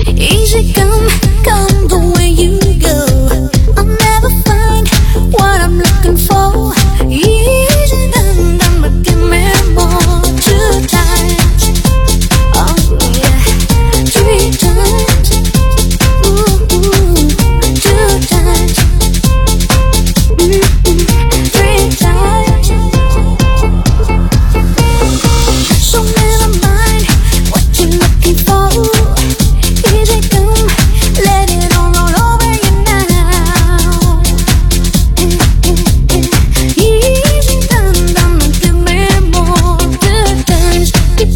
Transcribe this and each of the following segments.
Easy come, come the way you go. I'll never find what I'm looking for. Easy done, done, but give me more. 2 times, oh yeah, 3 times, ooh, 2 times, 3 times. So never mind what you're looking for. Easy come, let it all roll over you now. Easy done, done, give me more. 2 times.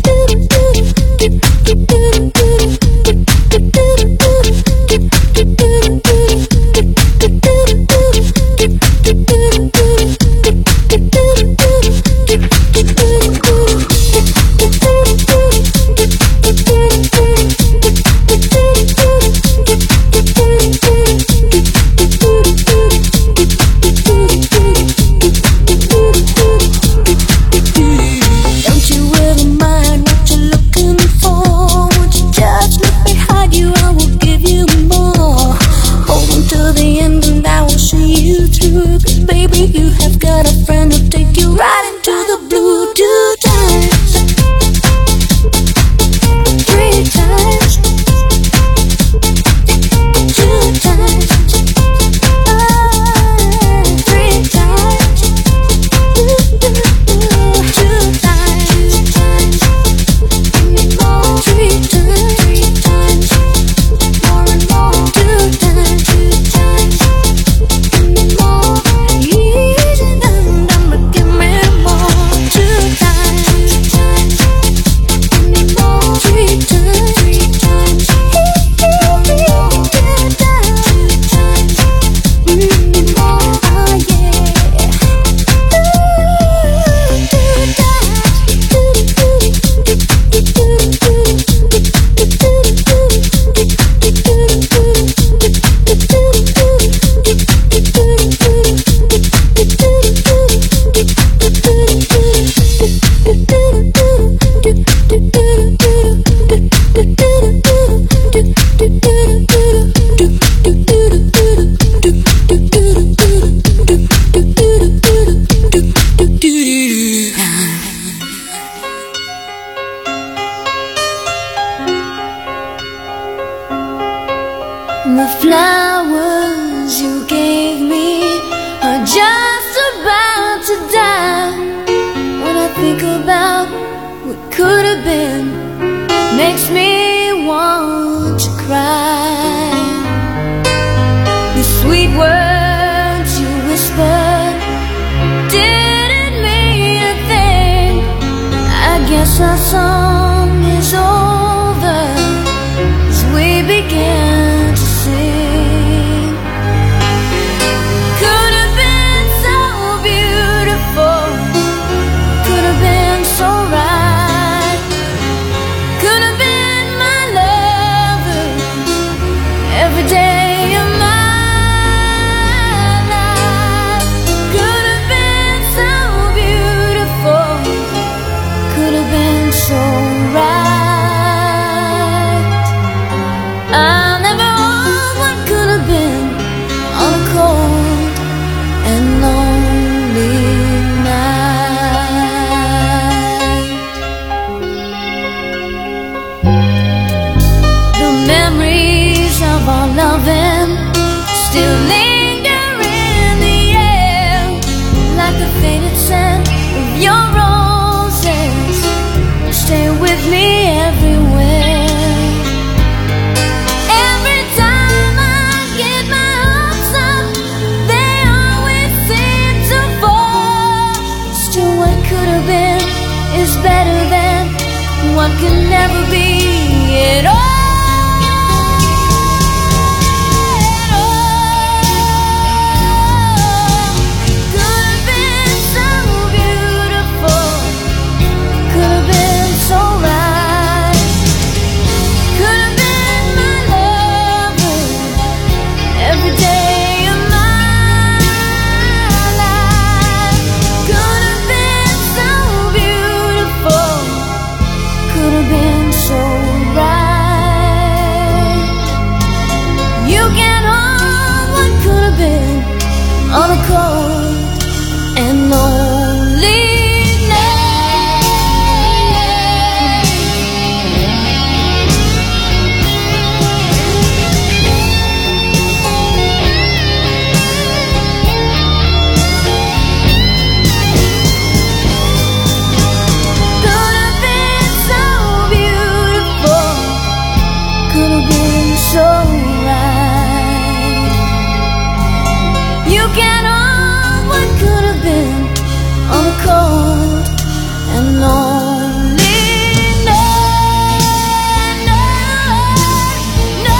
Don't you ever mind what you're looking for. Won't you just look behind you, I will give you more. Hold on till the end and I will see you through. 'Cause baby, you have got a friend who'll take you right into the blue. 2 times, 3 times, 2 times, 3 times, 2 times, more, 3 times, more and more, 2 times, more. Easy done, done, but give me more. 2 times, more, 3 times, 2 times, more, oh yeah. 2 The flowers you gave me are just about to die. When I think about what could have been, makes me want to cry. The sweet words you whispered didn't mean a thing. I guess our song is over as we began to sing. Could have been so beautiful, could have been so right, could have been my lover every day of my life. Could have been so beautiful, could have been so right. I'll never want what could have been on a cold and lonely night. The memories of our loving still linger in the air, like the faded scent of your roses. Stay with me everywhere. Every time I get my hopes up, they always seem to fall. Still, what could have been is better than what could never be at all. Could have been so beautiful, could have been so right, could have been my lover every day of my life. Could have been so beautiful, could have been so could have been so right. You can hold what could have been on a cold and lonely night. No.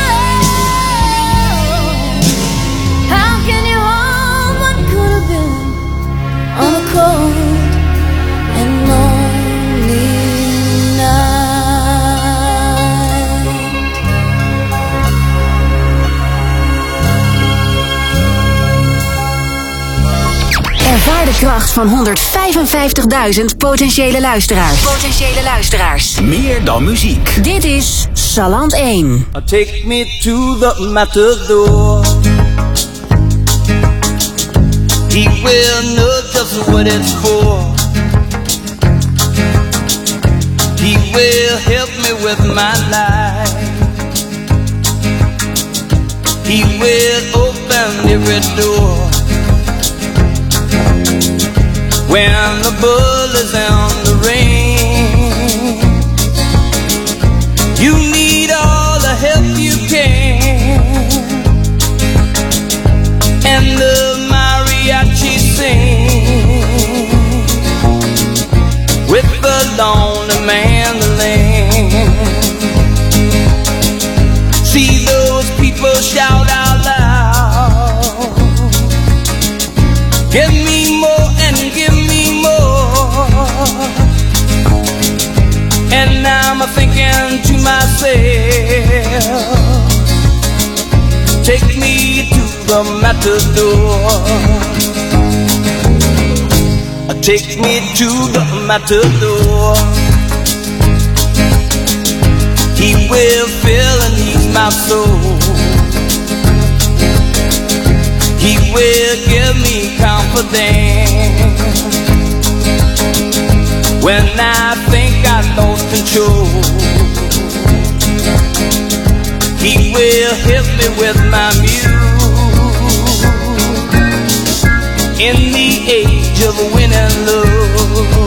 How can you hold what could have been on a cold and lonely night? Ervaar de kracht van 155.000 potentiële luisteraars. Meer dan muziek. Dit is Salland 1. Take me to the matador. He will know just what it's for. He will help me with my life. He will open every door. When the bull is on the ring, you need all the help you can. And the mariachi sing with the lonely mandolin. See those people shout out loud, give me more and give me more. And I'm thinking to myself, take me to the matador. Take me to the matador. He will fill and ease my soul. He will give me confidence when I think I lost control. He will help me with my muse in the age of winning love,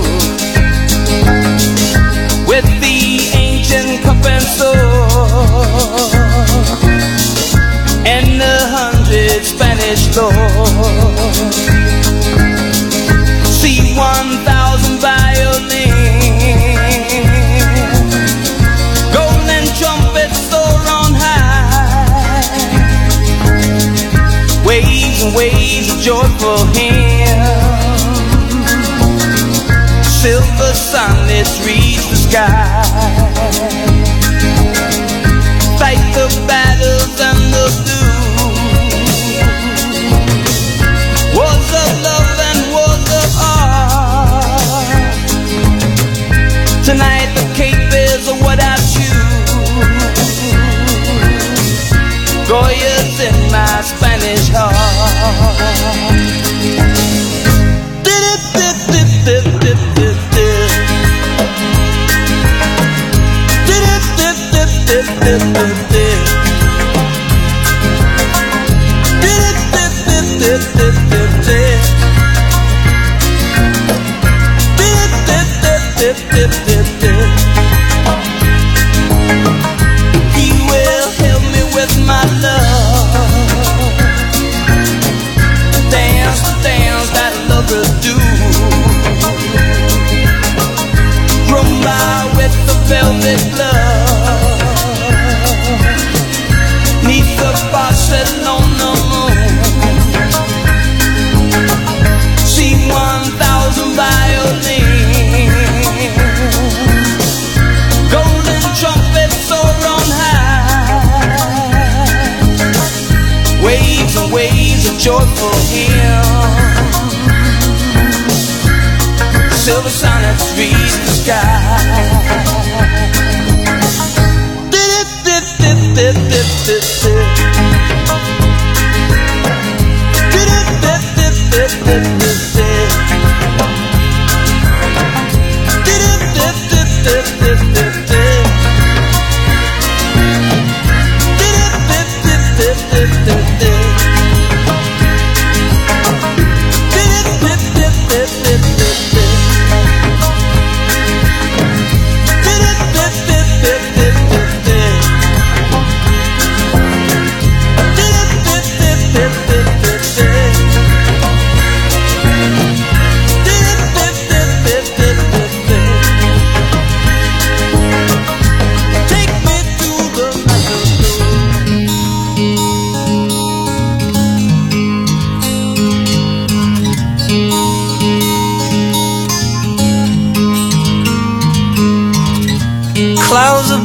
with the ancient cup and sword and 100 Spanish lords. See 1,000 violins, golden trumpets soar on high, waves and waves of joyful hymns, silver sunlets reach the sky. Fight the battles and the blues, wars of love and wars of art. Tonight the cape is what I choose. Goya's in my Spanish heart. He will help me with my love. Dance the dance that lovers do. Rumba with the velvet glove, neath the Barcelona moon. See 1,000 violins, golden trumpets soar on high, waves and waves of joyful hymns, silver sonnets reach the sky.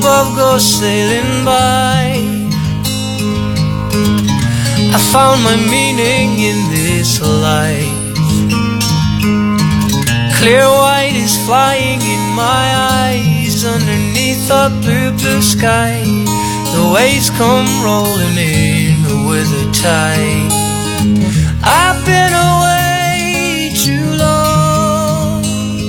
above go sailing by. I found my meaning in this life. Clear white is flying in my eyes underneath a blue, blue sky. The waves come rolling in with the tide. I've been away too long,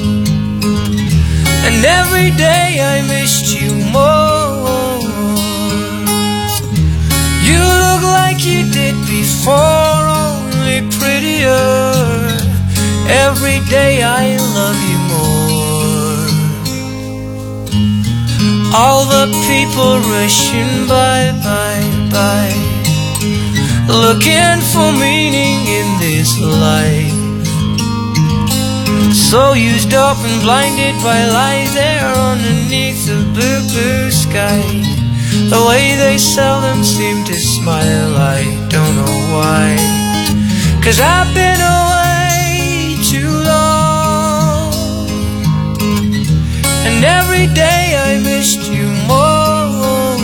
and every day I missed you more. You look like you did before, only prettier. Every day I love you more. All the people rushing by, looking for meaning in this life. So used up and blinded by lies there underneath the blue, blue sky. The way they seldom seem to smile, I don't know why. 'Cause I've been away too long, and every day I missed you more.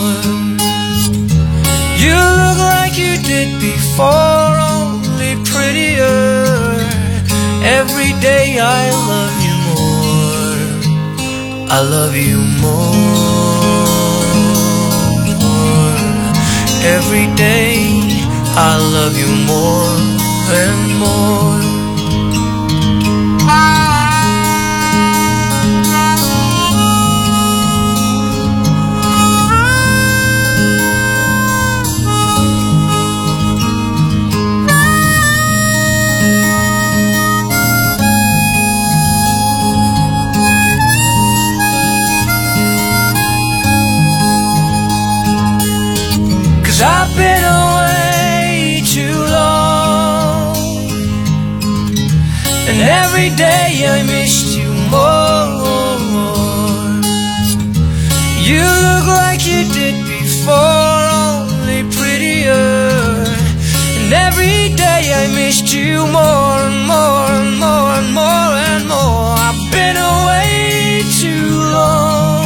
You look like you did before, only prettier. Every day I love you more. I love you more. Every day I love you more and more. 'Cause I've been away too long, and every day I missed you more. You look like you did before, only prettier. And every day I missed you more and more and more and more and more. I've been away too long,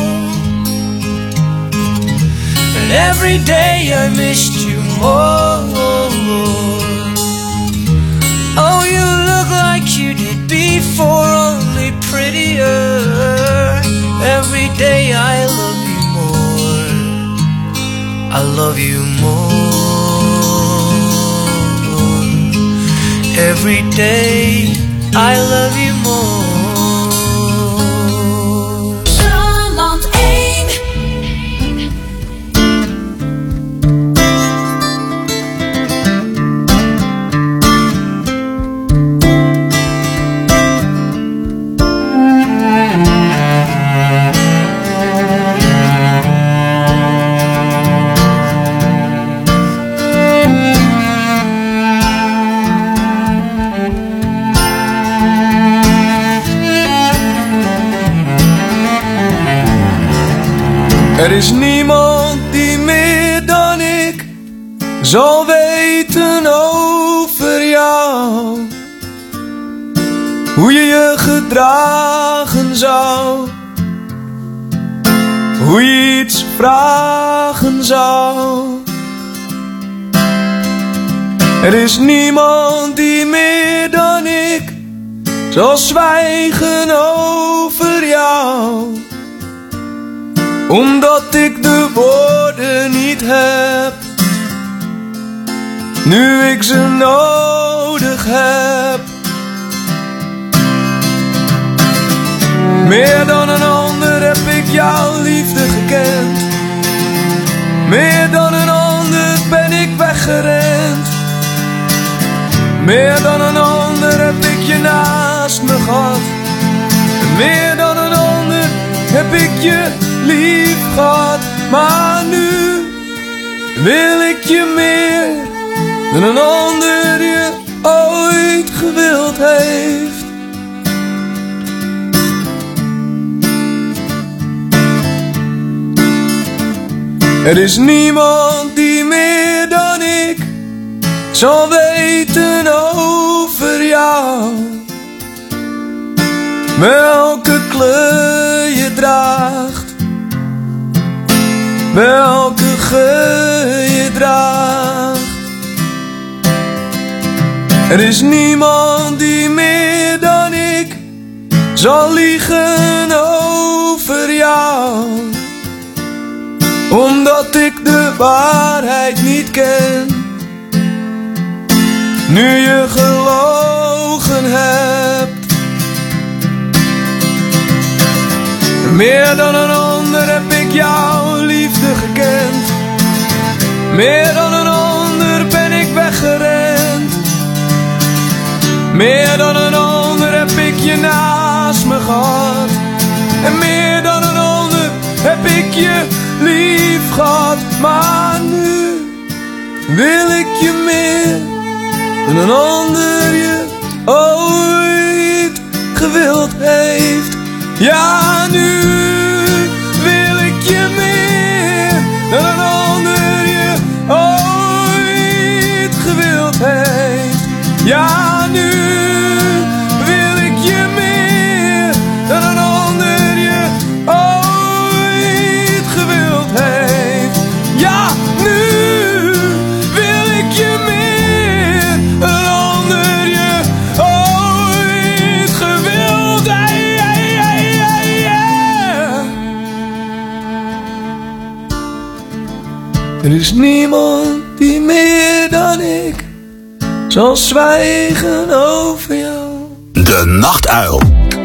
and every day I missed you more. Oh, you look like you did before, only prettier. Every day I love you more. I love you more. Every day I love you more. Salland 1. Er is niemand die meer dan ik zal weten over jou. Hoe je je gedragen zou, hoe je iets vragen zou. Er is niemand die meer dan ik zal zwijgen over jou, omdat ik de woorden niet heb, nu ik ze nodig heb. Meer dan een ander heb ik jouw liefde gekend. Meer dan een ander ben ik weggerend. Meer dan een ander heb ik je naast me gehad. En meer dan een ander heb ik je lief gehad. Maar nu wil ik je meer dan een ander je ooit gewild heeft. Er is niemand die meer dan ik zal weten over jou. Welke kleur je draagt, welke geur je draagt. Er is niemand die meer dan ik zal liegen over jou, omdat ik de waarheid niet ken. Nu je gelogen hebt, meer dan een ander heb ik jouw liefde gekend. Meer dan een ander ben ik weggerend. Meer dan een ander heb ik je naast me gehad. En meer dan een ander heb ik je lief gehad. Maar nu wil ik je meer dan een ander je ooit gewild heeft. Ja, nu wil ik je meer dan een ander je ooit gewild heeft. Ja, nu wil ik je meer dan een ander je ooit gewild heeft. Ja, nu wil ik je meer dan een ander je ooit gewild heeft. Er is niemand die meer dan ik zal zwijgen over jou. De Nachtuil.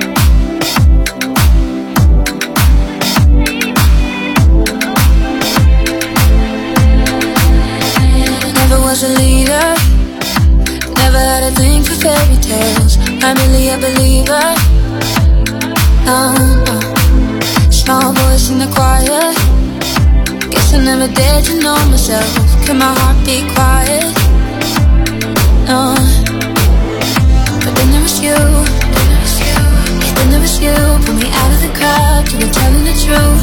Never was a leader, never had a thing for fairy tales. I'm really a believer. No. Small voice in the choir. Guess I never dared to know myself. Can my heart be quiet? No. But then there was you. Yeah, then there was you. Pull me out of the crowd. You were telling the truth.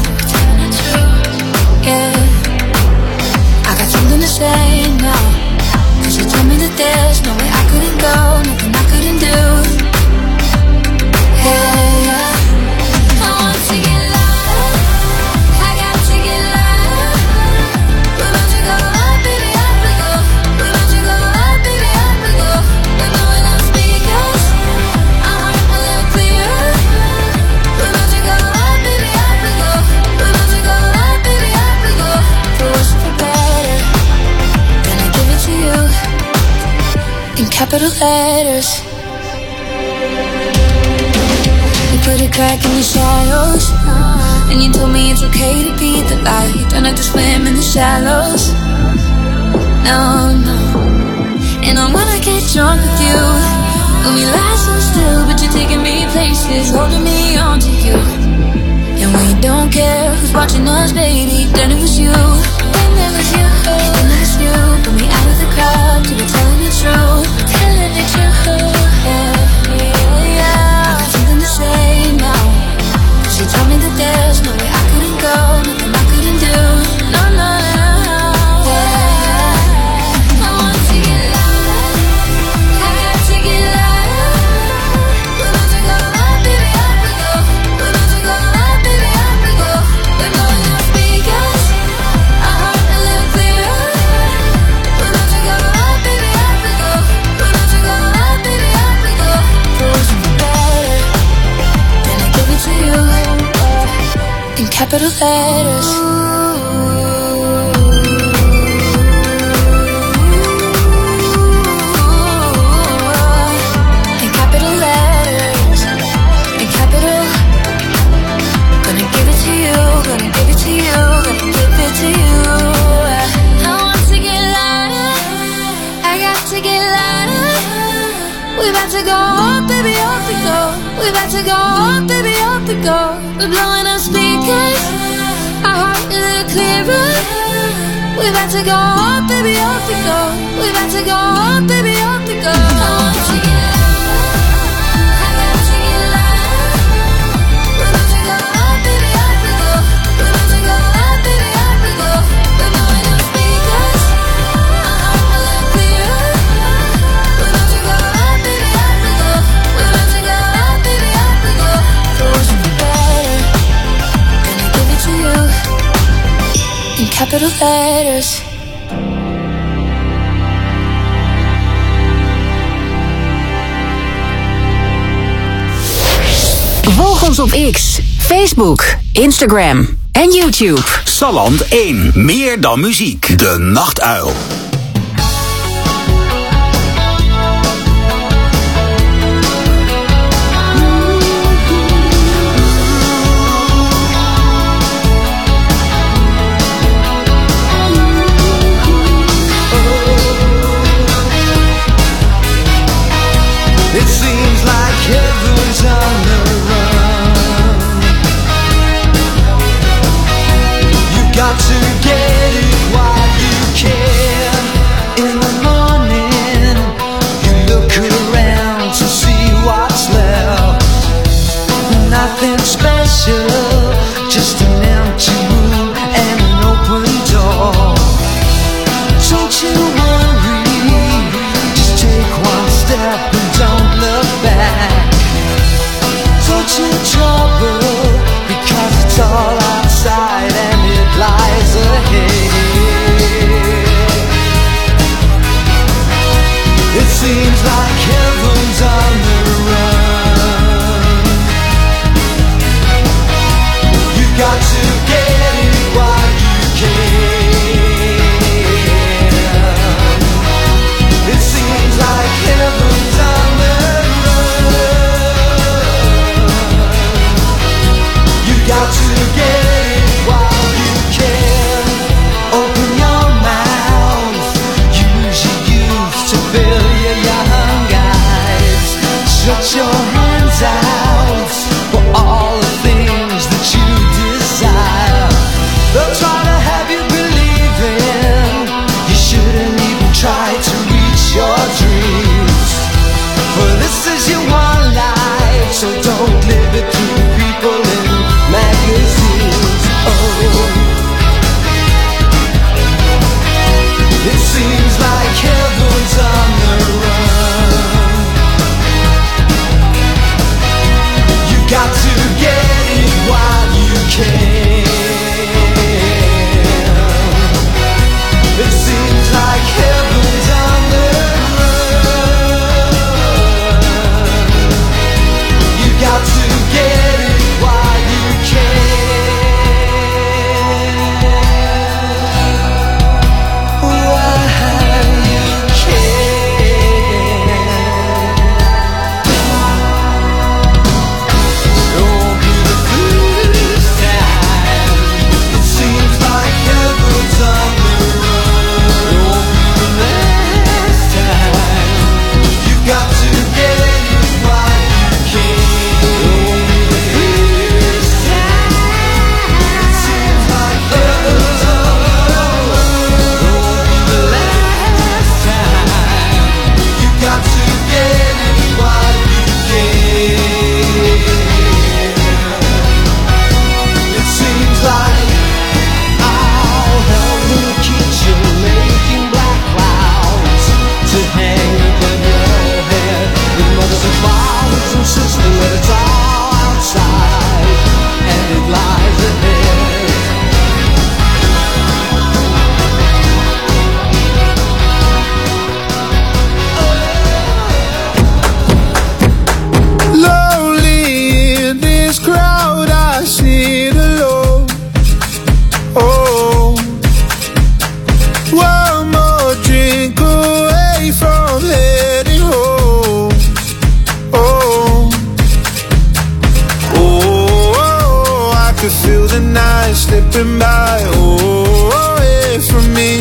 Yeah. I got something to say now. Cause you told me that there's no way I couldn't go. Nothing I couldn't do. Hey, yeah. I want to get louder. I got to get louder. We're about to go up, baby, up we go. We're about to go up, baby, up we go. We're blowing up speakers. Our heart a little clearer. We're about to go up, baby, up we go. We're about to go up, baby, up we go. For worse or for better, gonna give it to you in capital letters. You put a crack in the shadows, and you told me it's okay to be the light. Don't have to swim in the shallows. No, no. And I wanna get drunk with you. When we lie so still, but you're taking me places, holding me on to you. And we don't care who's watching us, baby. Then it was you. Then it was you. Then it was you. Put me out of the crowd. You were telling the truth. Telling the truth. Yeah, yeah, yeah. I got something to say now. She told me that there's no way I couldn't go. Nothing I couldn't do. No, no, no. Yeah. I want to get louder. I got to get louder. We're about to go up, baby, up we go. We're about to go up, baby, up we go. We're blowing up speakers. Our heart a little clearer. We're about to go up, baby, up we go. We're about to go up, baby, up we go. For worse or for better, then I give it to you in capital letters. In capital letters. In capital. Gonna give it to you. Gonna give it to you. Gonna give it to you. I want to get louder. I got to get louder. We about to go up, baby, up we go. We about to go up, baby, up we go. We're blowing up speakers. Our heart a little clearer. We about to go up, baby, up we go. We about to go up, baby, up we go. I want to get louder. I got to get louder. We're about to go up, baby, up we go. We're about to go up, baby, up we go. We're blowing up speakers. Our heart a little clearer. We're about to go up, baby, up we go. We're about to go up, baby, up we go. For worse or for better, gonna give it to you in could've let us. Volg ons op X, Facebook, Instagram en YouTube. Salland 1. Meer dan muziek. De Nachtuil. It seems like heaven's on the run. You got to get it while you can. In the morning, you look around to see what's left. Nothing special, just an empty room and an open door. Don't you worry, just take one step and don't look back. Don't you trouble, because it's all outside and it lies ahead. It seems like heaven's on the run. You got to get it while you can. It seems like heaven's on the run. You got to get it while you can. Open your mouth, use your youth to fill your young eyes. Stretch your hands out for all the things that you desire. They'll try to have you believing you shouldn't even try to reach your dreams. For this is your one life, so don't live it through people in magazines. Oh, it seems like heaven's on the run. You got to get it while you can. It seems like heaven's on the run. You got to get it while you can. While you can. It won't be the first time. It seems like heaven's on the run. It won't be the last time. You got to get it while you can. It won't be the first time. It seems like heaven's on the run. It won't be the last time. You got to get it while you can. It seems like I'll help in the kitchen making black clouds to hang above your head with mothers and fathers and sisters, but it's all outside and it lies ahead. Lonely in this crowd, I sit alone. Oh, one more drink away from heading home. Oh, oh, I could feel the night slipping by. Oh, away from me.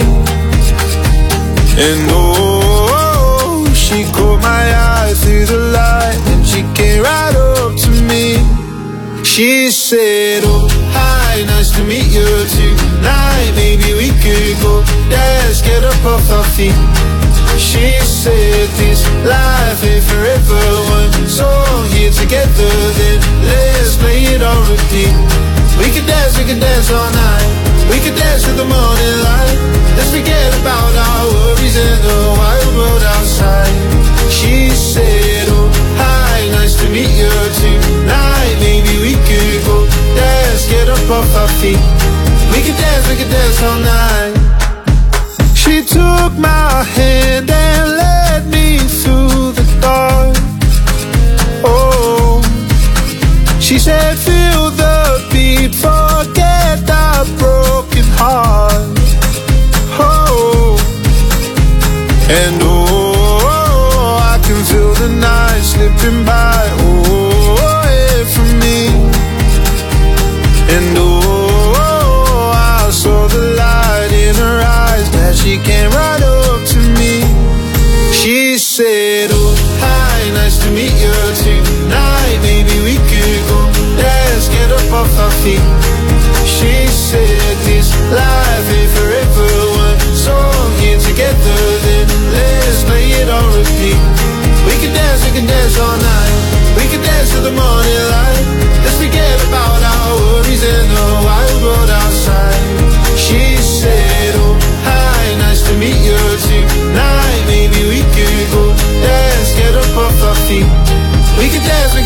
And oh, she caught my eye through the light, and she came right up to me. She said, oh, hi, nice to meet you tonight. Maybe we could go dance, get up off our feet. She said, this life ain't forever. One song here together, then let's play it on repeat. We could dance all night. We could dance till the morning light. Let's forget about our worries and the wild world outside. She said, oh, hi, nice to meet you tonight. Maybe we could go dance, get up off our feet. We could dance all night.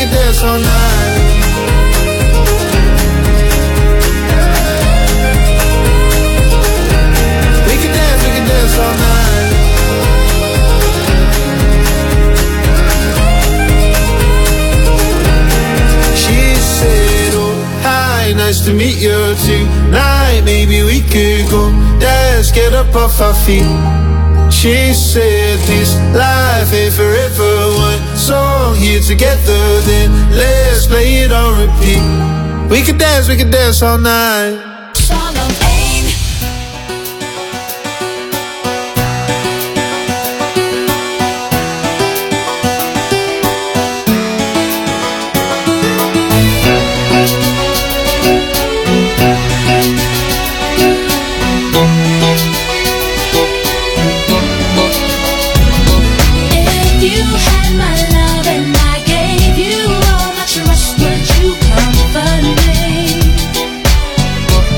could dance all night. We could dance all night. She said, oh, hi, nice to meet you tonight. Maybe we could go dance, get up off our feet. She said this life ain't forever. One song here together, then let's play it on repeat. We could dance all night. Song of pain. If you had my love and I gave you all my trust, would you comfort me?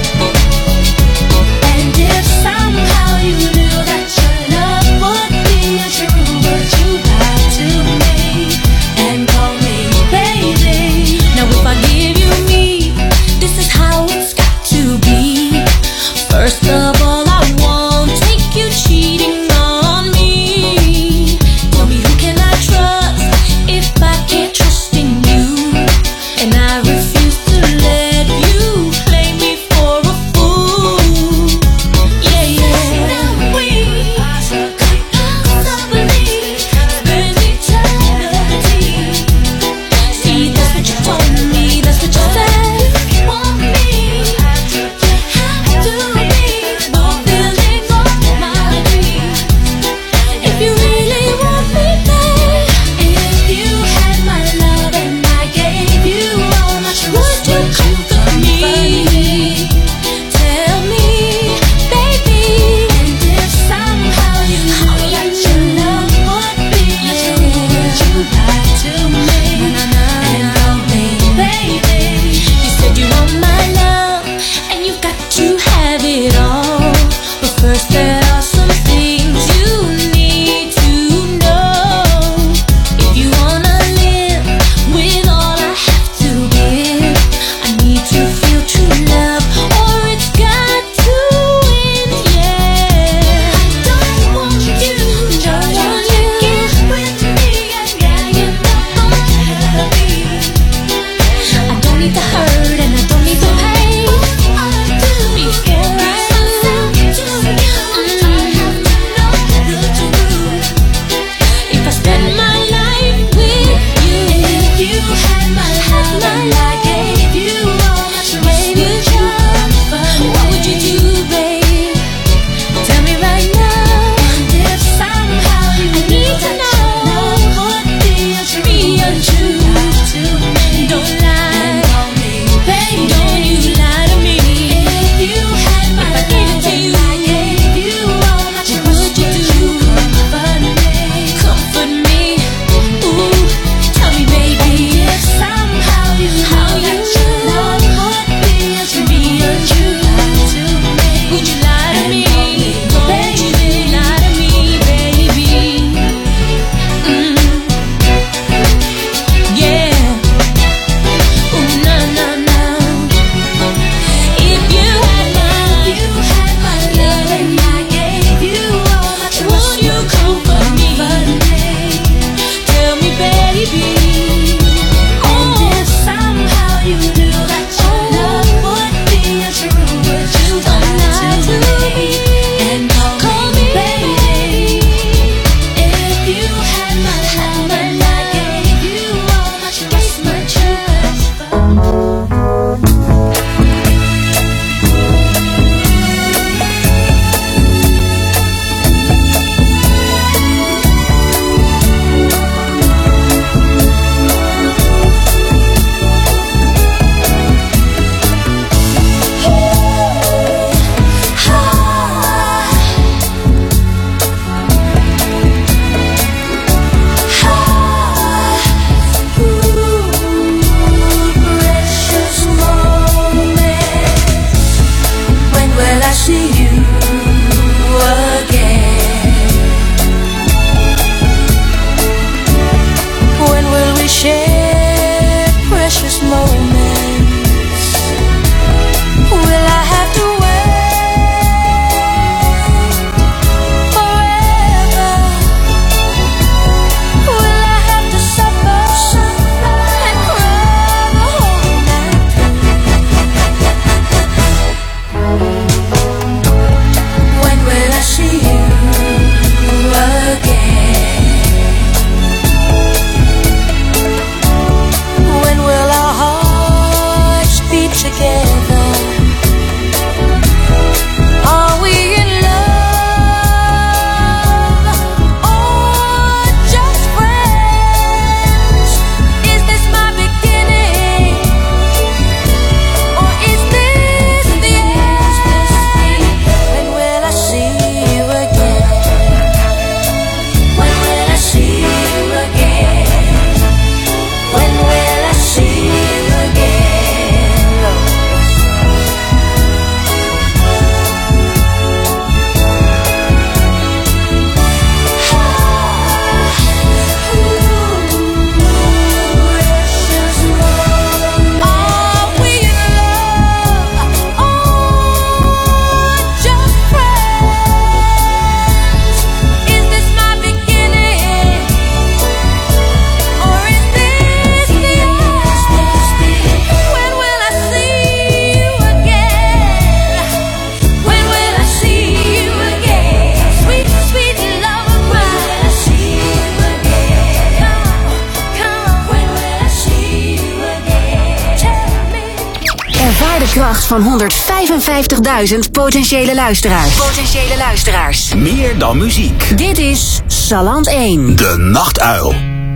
aandacht van 155.000 potentiële luisteraars. Meer dan muziek. Dit is Salland 1. De Nachtuil.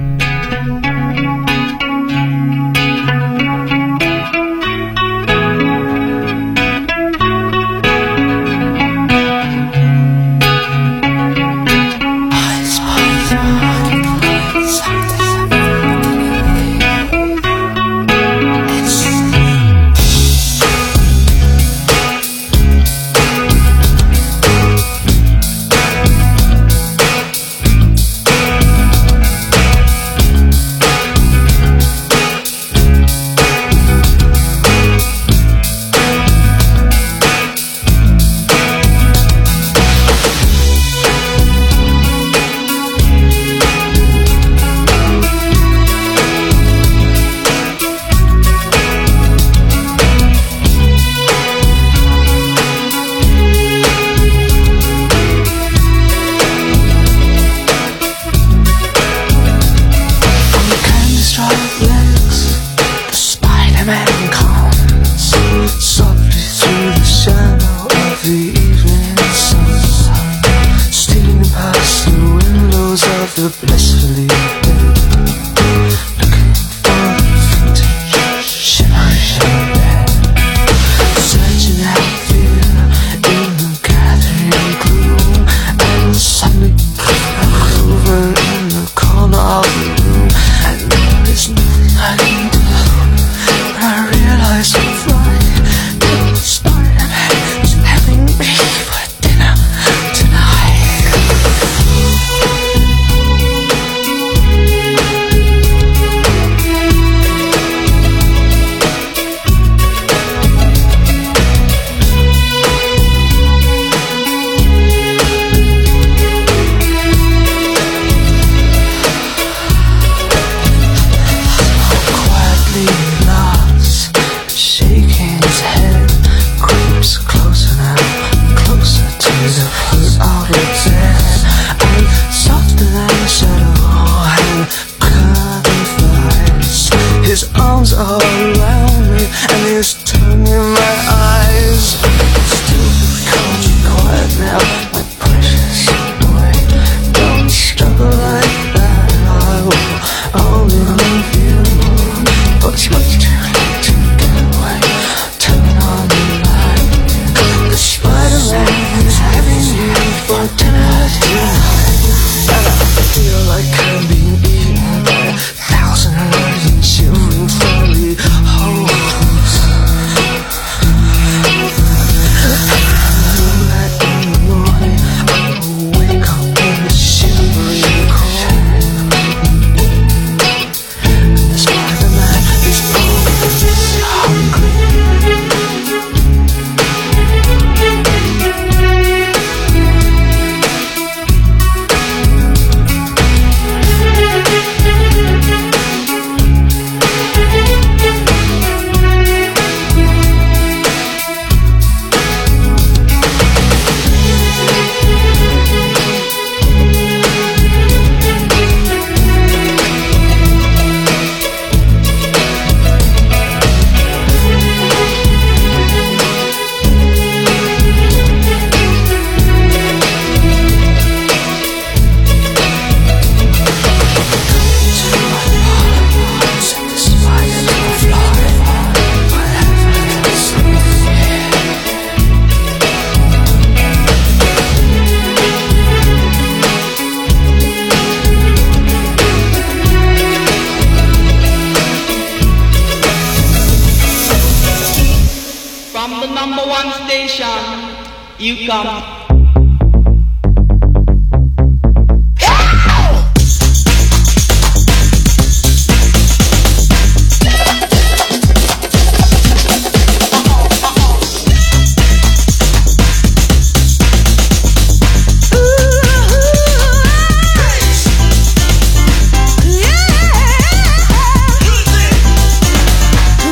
You come.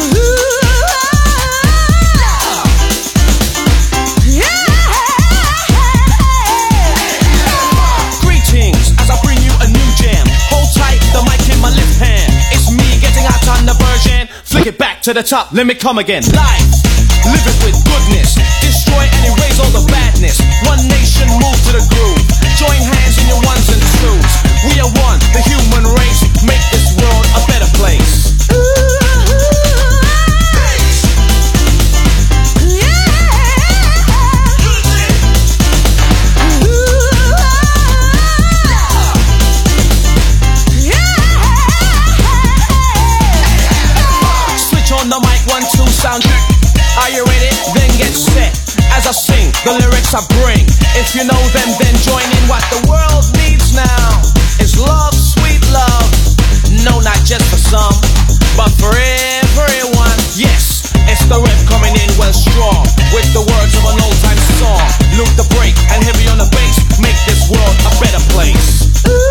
Yeah. to the top, let me come again. Life, live it with goodness. Destroy and erase all the badness. One nation, move to the groove. Join hands in your ones and twos. We are one, the human race. Make this world a better place. On the mic, 1, 2, sound. Are you ready? Then get set. As I sing, the lyrics I bring. If you know them, then join in. What the world needs now is love, sweet love. No, not just for some, but for everyone. Yes, it's the rap coming in well strong, with the words of an old time song. Loop the break and heavy on the bass. Make this world a better place.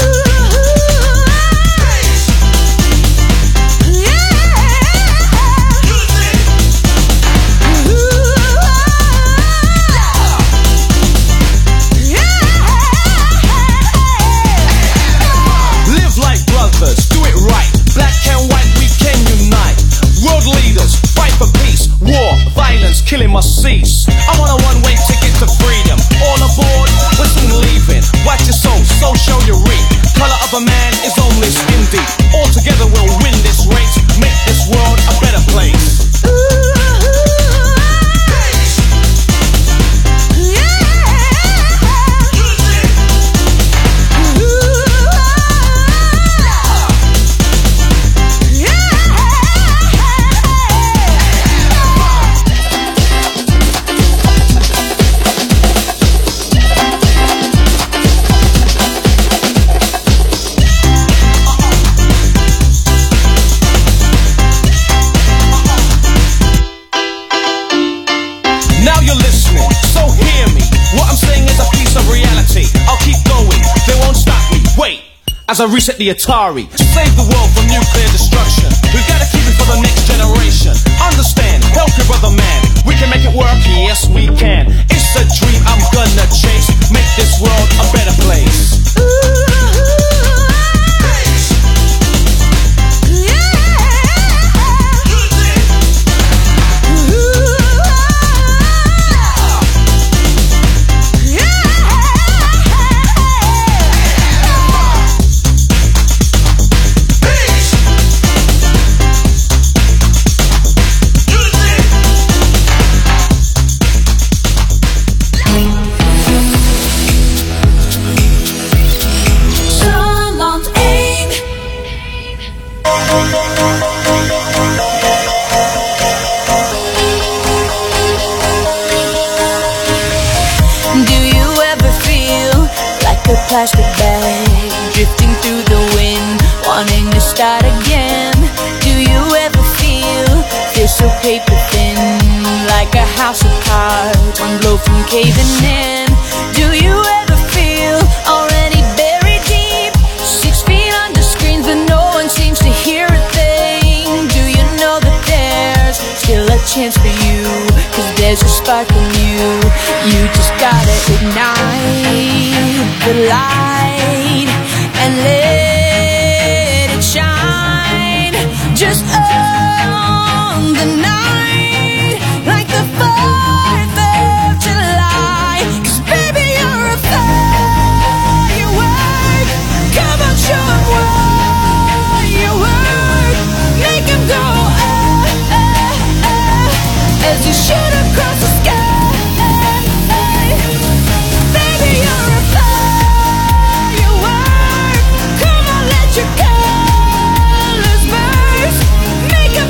Do it right, black and white, we can unite. World leaders, fight for peace. War, violence, killing must cease. I'm on a one-way ticket to freedom. All aboard, we're soon leaving. Watch your soul, so show your reap. Color of a man is only skin deep. All together we'll win this race. Make this world a better place. As I reset the Atari, save the world from nuclear destruction. We've got to keep it for the next generation. Understand, help your brother man. We can make it work, yes we can. It's a dream I'm gonna chase. Make this world a better place. Plastic bag drifting through the wind, wanting to start again. Do you ever feel so paper thin, like a house of cards, one blow from caving in? Do you ever feel already buried deep, 6 feet under screens but no one seems to hear a thing? Do you know that there's still a chance for you, 'cause there's a spark in you. You just gotta ignite the light and let it shine. Just on the night, like the 4th of July. 'Cause baby, you're a firework. Come on, show 'em what you work. Make 'em go as you shoot across the sky. Your colors burst, make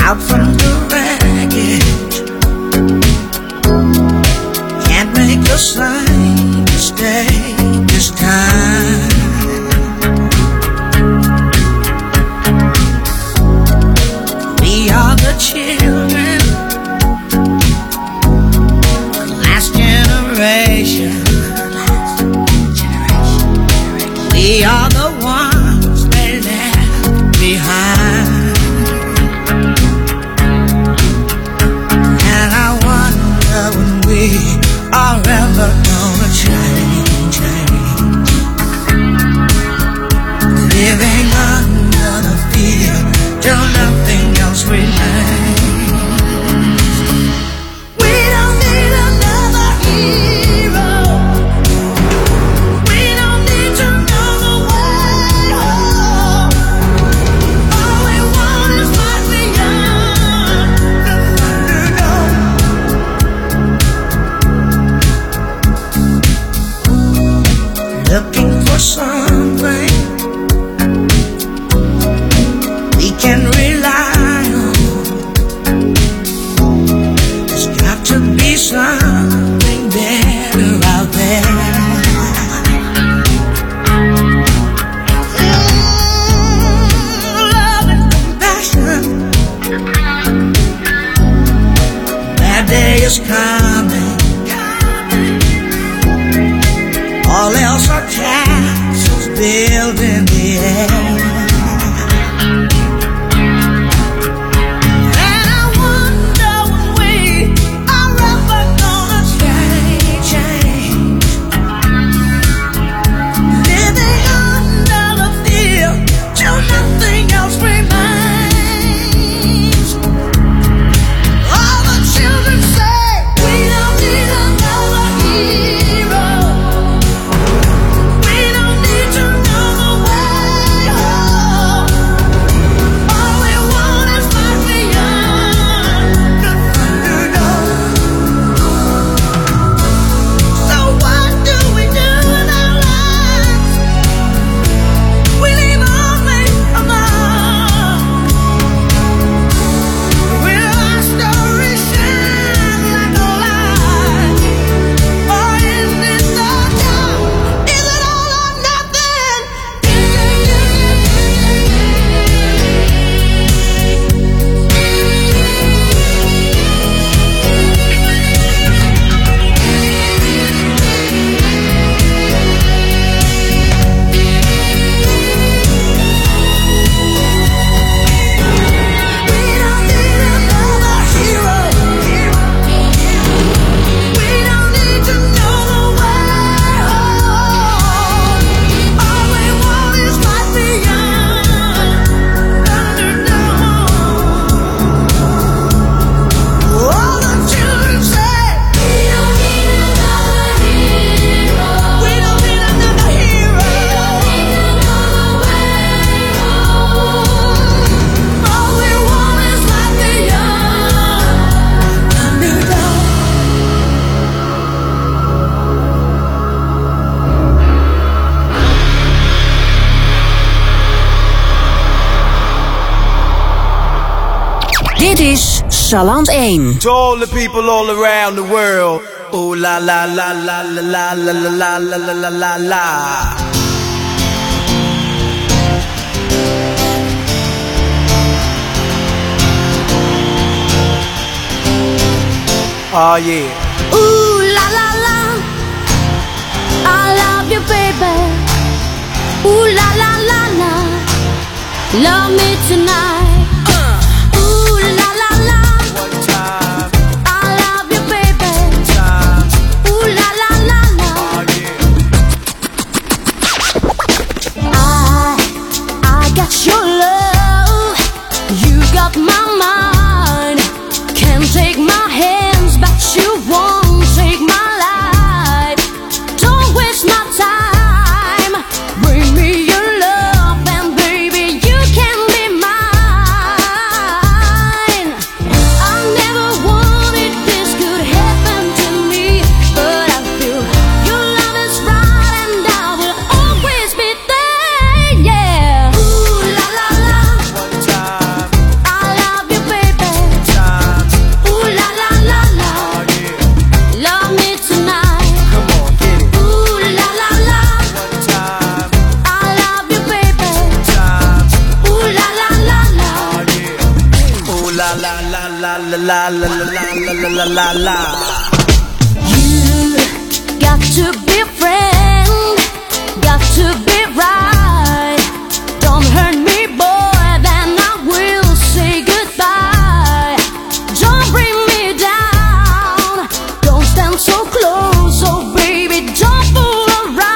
out from the wreckage. Can't make the same mistake this time. We are the children, last generation. We are the ones they left behind. And I wonder when we are ever gonna change. Living under the fear till nothing else remains. We don't need another hero. We don't need to know the way home. All we want is right beyond the Thunderdome. Looking for something we can rely on. There's got to be something better out there. Love and compassion. That day is coming. All else are castles built in the air. And I wonder when we are ever gonna change. Living under the fear till nothing else remains. All the children say we don't need another hero. We don't need to know the way home. All we want is right beyond the Thunderdome. So what do we do in our lives? We leave only a mark. Will our story shine like a light? Or is it the dark? Is it all or nothing? We don't need another hero. We don't need to know the way home. All we want is right beyond Thunderdome. All the children say we don't need another hero. We don't need another hero. All we want is right beyond Thunderdome. Dit is Salland 1. To all the people all around the world. Ooh la la la la la la la la la la la la la. Oh yeah. Ooh la la la, I love you, baby. Ooh la la la la, love me tonight. Ooh la la la, One time, I love you, baby. time. Ooh la la la la, Oh yeah. I got your love, you got my mind. Can't take my hands, but you won't take my life. Don't waste my time. Bring me your love, and baby, you can be mine. I never wanted this could happen to me, but I feel your love is right, and I will always be there. Yeah. Ooh la la la, One time, I love you, baby. la la la la la la la la la la la. You got to be a friend, got to be right. Don't hurt me, boy, then I will say goodbye. Don't bring me down, don't stand so close, oh baby, don't fool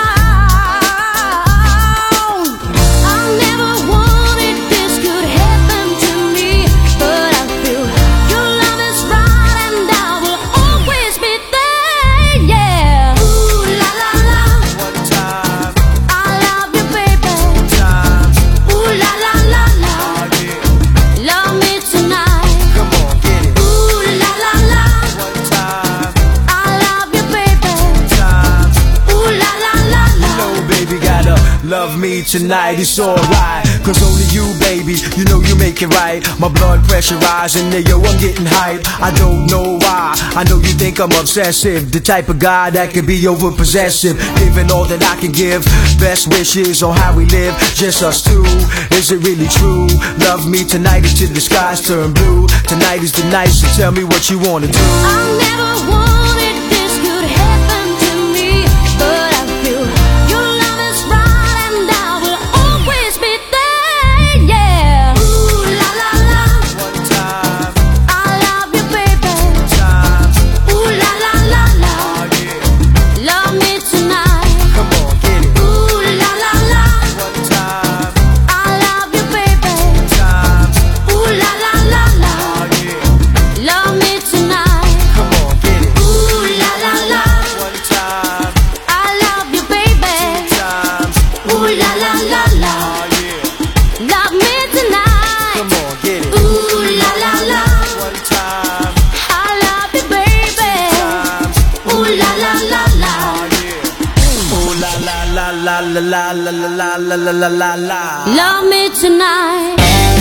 around. I never wanted this could happen to me, but I feel your love is right and I will always be there, yeah. Ooh la la la, One time, I love you, baby. time, Ooh la la la la, oh yeah. love me tonight. Come on, get it. Ooh la la la, One time, I love you, baby. time. Ooh la la la la. No, baby, gotta love me tonight, it's alright. Cause only you, baby, you know you make it right. My blood pressure rising, yo, I'm getting hype. I don't know why, I know you think I'm obsessive. The type of guy that can be over possessive. Giving all that I can give, best wishes on how we live, just us two. Is it really true? Love me tonight until the skies turn blue. Tonight is the night, so tell me what you wanna do. I never wanted this could happen to me, but I feel your love is right and I will always be there, yeah. Ooh la la la, One time, I love you, baby. time, Ooh la la la la, oh yeah. love me tonight. Come on, get it. Ooh la la la, One time, I love you, baby. time, Ooh la la la la, oh yeah. love me tonight. Come on, get it. Ooh la la la, One time, I love you, baby. time, Ooh la la la la, oh yeah. love me tonight. Come on, get it. Ooh la la la, One time, I love you, baby. time, Ooh la la la la, oh yeah. Ooh la la la la la la la la la la la la la. love me tonight.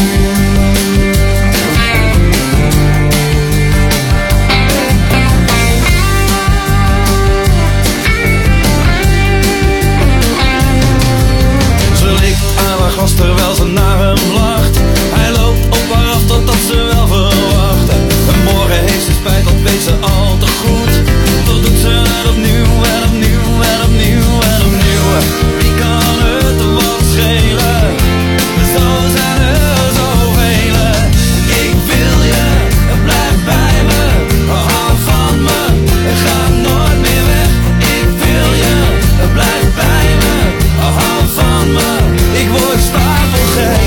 Ze likt aan haar gast terwijl ze naar hem lacht. Hij loopt op haar af totdat ze wel verwacht. En morgen heeft ze spijt, dat weet ze al te goed. Toch doet ze het opnieuw en opnieuw en opnieuw en opnieuw. Wie kan het wat schelen? Zo zijn er zoveel. Ik wil je, blijf bij me. Hou van me, ga nooit meer weg. Ik wil je, blijf bij me. Hou van me, ik word stapelgek.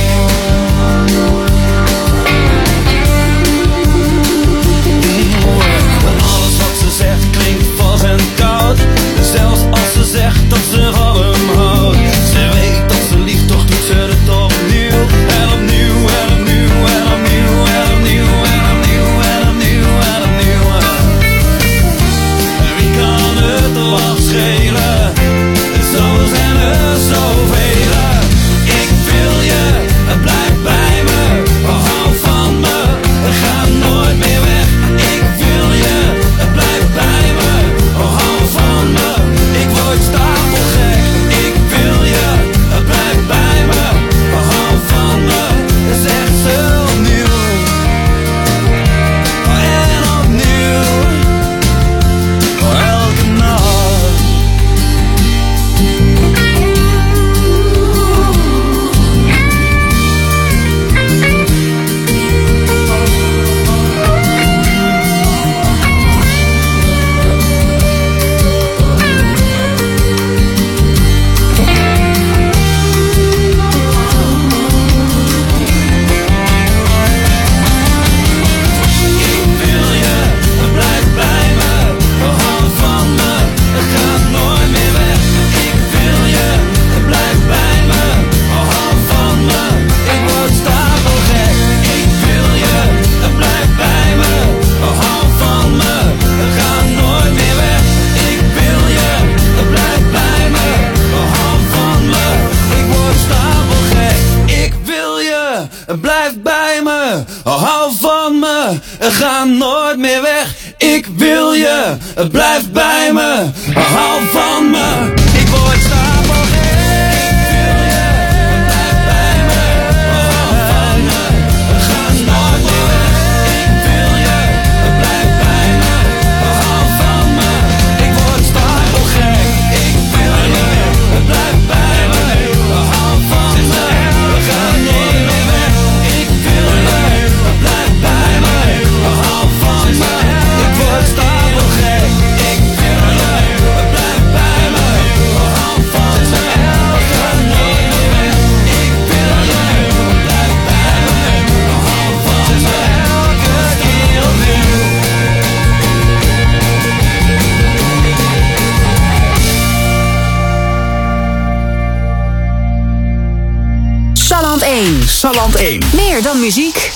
Alles wat ze zegt klinkt vals en koud. Zelfs als ze zegt dat ze van hem houdt. Ze weet dat ze liegt, toch doet ze het opnieuw. En opnieuw en opnieuw en opnieuw en opnieuw en opnieuw en opnieuw en opnieuw. En wie kan het wat schelen? Zo zijn er zoveel. Ik wil je, blijf bij me. Hou van me, ga nooit meer weg. Ik wil je, blijf bij me. Hou van me, ik word stapelgek. Ik wil je, blijf bij me. Hou van me, zegt ze opnieuw. En opnieuw, elke nacht. Ik wil je, blijf bij me. Hou van me, ga nooit meer weg. Ik wil je, blijf bij me. Hou van me, ik word stapelgek. Ik wil je, blijf bij me. Hou van me, ga nooit meer weg. Ik wil je, blijf bij me. Hou van me, ik word stapelgek. Ik wil je, blijf bij me. Hou van me, ga nooit meer weg. Ik wil je, blijf bij me. Hou van me, ik word stapelgek. Ik wil je, blijf bij me. Hou van me, ga nooit meer weg. Salland 1. Meer dan muziek.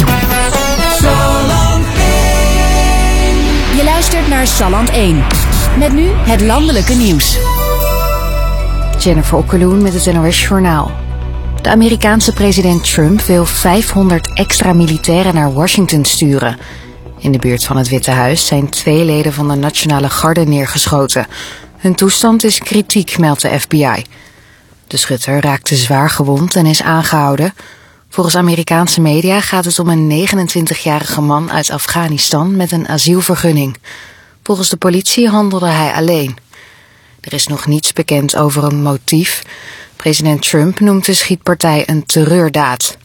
Je luistert naar Salland 1. Met nu het landelijke nieuws. Jennifer Okkeloen met het NOS Journaal. De Amerikaanse president Trump wil 500 extra militairen naar Washington sturen. In de buurt van het Witte Huis zijn 2 leden van de Nationale Garde neergeschoten. Hun toestand is kritiek, meldt de FBI. De schutter raakte zwaar gewond en is aangehouden. Volgens Amerikaanse media gaat het om een 29-jarige man uit Afghanistan met een asielvergunning. Volgens de politie handelde hij alleen. Er is nog niets bekend over een motief. President Trump noemt de schietpartij een terreurdaad.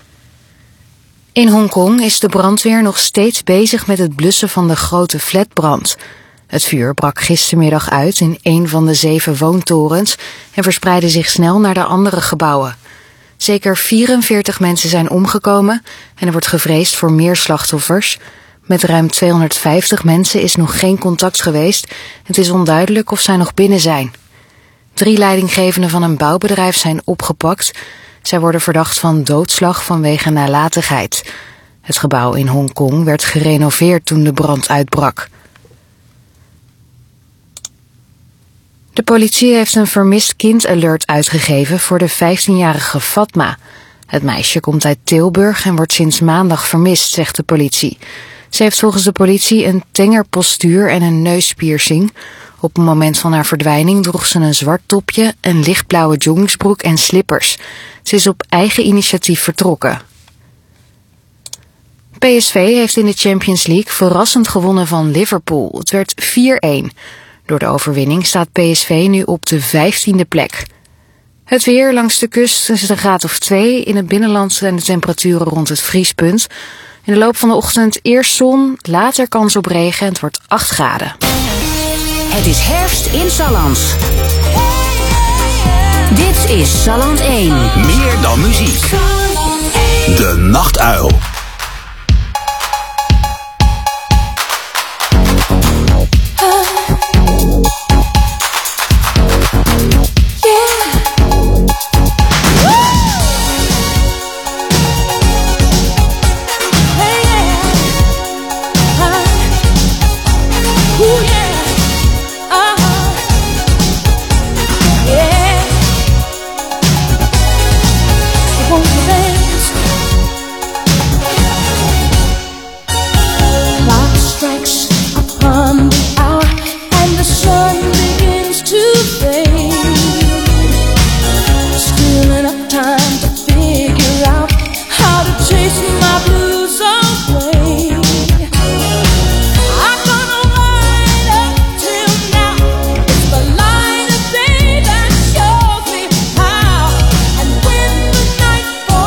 In Hongkong is de brandweer nog steeds bezig met het blussen van de grote flatbrand. Het vuur brak gistermiddag uit in een van de 7 woontorens en verspreidde zich snel naar de andere gebouwen. Zeker 44 mensen zijn omgekomen en er wordt gevreesd voor meer slachtoffers. Met ruim 250 mensen is nog geen contact geweest. Het is onduidelijk of zij nog binnen zijn. 3 leidinggevenden van een bouwbedrijf zijn opgepakt. Zij worden verdacht van doodslag vanwege nalatigheid. Het gebouw in Hongkong werd gerenoveerd toen de brand uitbrak. De politie heeft een vermist kind-alert uitgegeven voor de 15-jarige Fatma. Het meisje komt uit Tilburg en wordt sinds maandag vermist, zegt de politie. Ze heeft volgens de politie een tenger postuur en een neuspiercing. Op het moment van haar verdwijning droeg ze een zwart topje, een lichtblauwe joggingsbroek en slippers. Ze is op eigen initiatief vertrokken. PSV heeft in de Champions League verrassend gewonnen van Liverpool. Het werd 4-1. Door de overwinning staat PSV nu op de 15e plek. Het weer langs de kust is een graad of 2. In het binnenland zijn de temperaturen rond het vriespunt. In de loop van de ochtend eerst zon, later kans op regen en het wordt 8 graden. Het is herfst in Salland. Dit is Salland 1. Meer dan muziek. De Nachtuil.